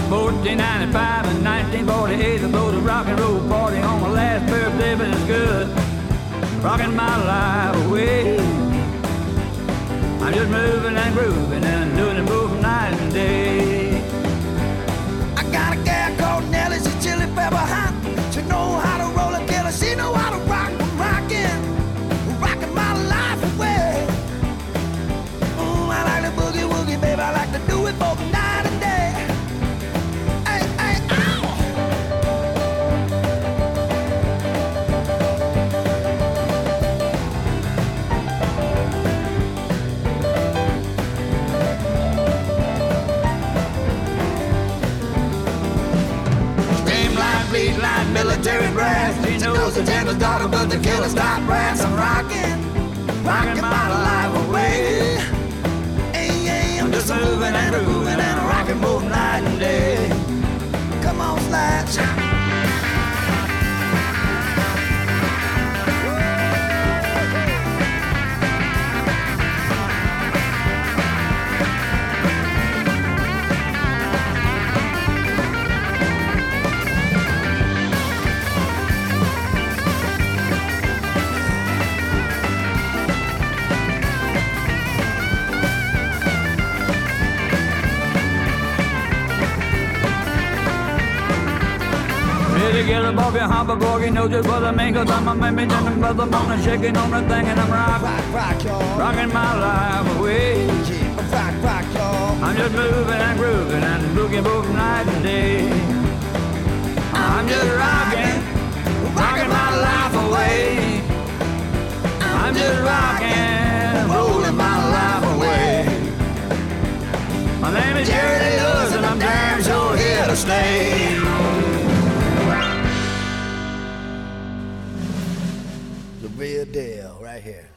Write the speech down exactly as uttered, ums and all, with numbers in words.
fourteen ninety-five and nineteen forty-eight, I blew the rock and roll party on my last birthday, but it's good. Rocking my life away. I'm just moving and grooving and doing it both night and day. I got a gal called Nellie, she's chili pepper hot. She know how to roll a killer, she know how to rock. I'm rocking, rocking my life away. Mm, I like the boogie woogie, baby, I like to do it both night and day. Hey, hey, ow! Bleed line, military brass. She knows the gentle's daughter, but the killer's not brass. I'm rocking, rocking my life away. Hey, hey, I'm just moving and grooving and rocking both night and day. Come on, Slash. Together, Bobby, hop a boogie, know just what I mean, cause I'm a mammy, and I'm brother, I'm shaking on the thing, and I'm rock, rock, rock, y'all. Rocking my life away. Yeah, rock, rock, y'all. I'm just moving and grooving and boogie both night and day. I'm just rocking, rocking my life away. I'm just rocking, rolling my life away. My name is Jerry Lewis, and I'm damn sure here to stay. The real deal, right here.